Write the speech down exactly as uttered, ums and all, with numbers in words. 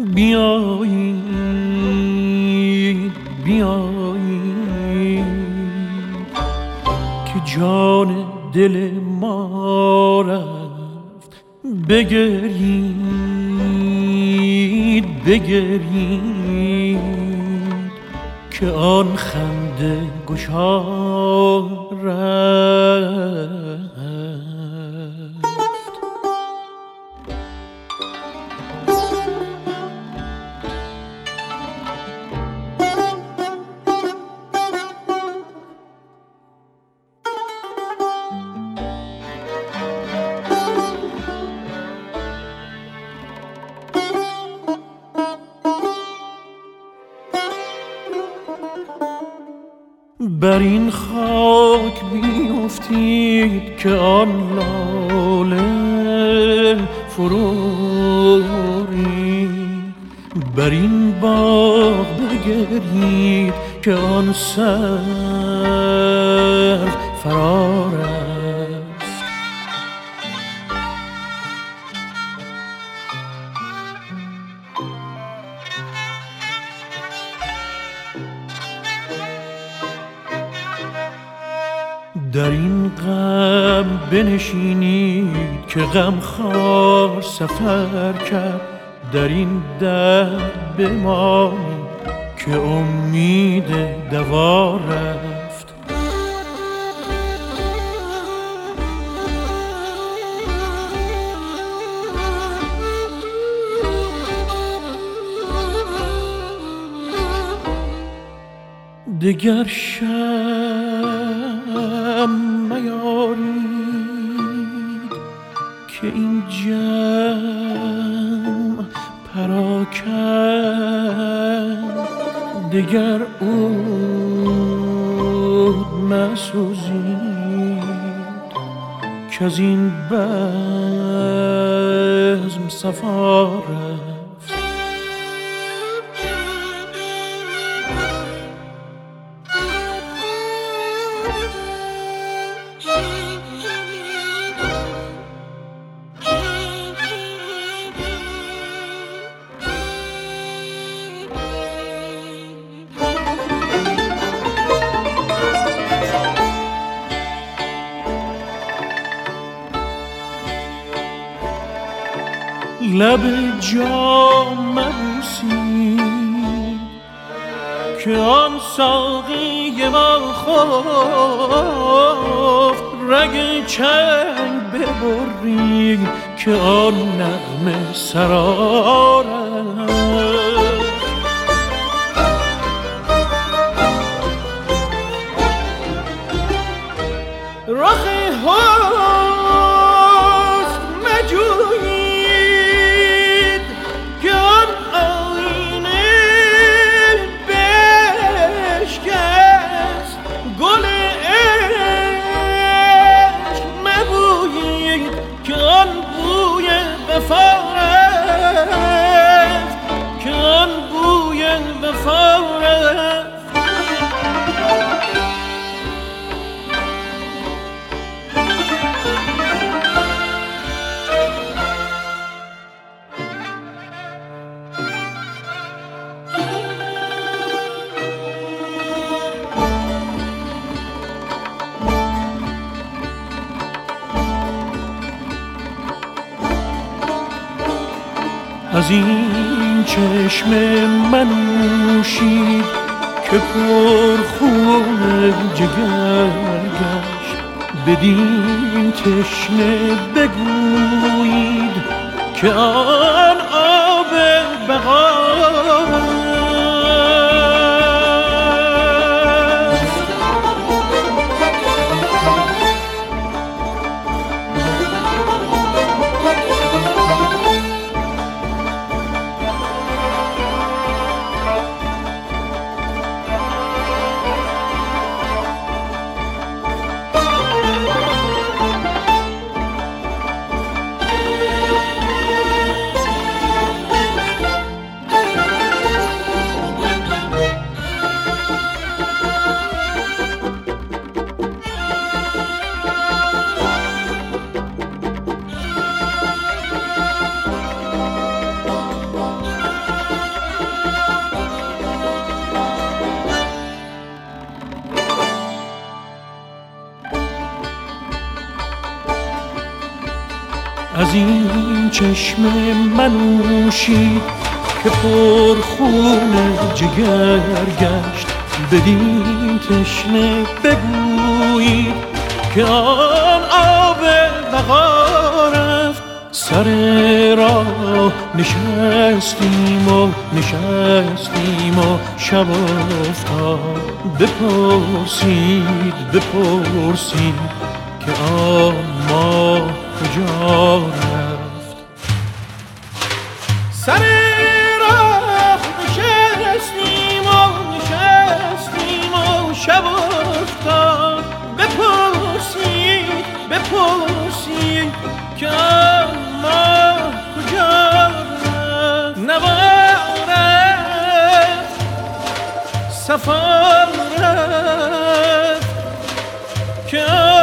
بیایید بیایید که جان دل ما رفت، بگرید بگرید که آن خنده گشا رفت. بر این خاک بیفتید که آن لاله فروری، بر این باغ بگرید که آن سر فرار است. در این غم بنشینید که غمخوار سفر کرد، در این درد بمانید که امید دوا رفت. دگر شم میارید که این جمع پراکند، دگر عود مسوزید که از این بزم صفا رفت. لب جام مبوسید که آن ساقی ما خفت، رگ چنگ ببرید که آن نغمه سرار است. رخ حسن مجویید که آن آینه بشکست، گل عشق مبویید که آن بوی وفا رفت، که آن بوی وفا رفت. از این چشم منوشید که پر خون جگر گشت، بدین تشنه بگویید که آن آب بقا از این چشم منوشید که پر خون جگر گشت. بدین تشنه بگویید که آن آب بقا رفت. سر راه نشستیم و نشستیم و شب افتاد. بپرسید بپرسید که آن ماه کجا رفت. سر راه نشستیم و نشستیم و شب افتاد. بپرسید بپرسید که آن ماه کجا رفت. نوارد سفر رفت که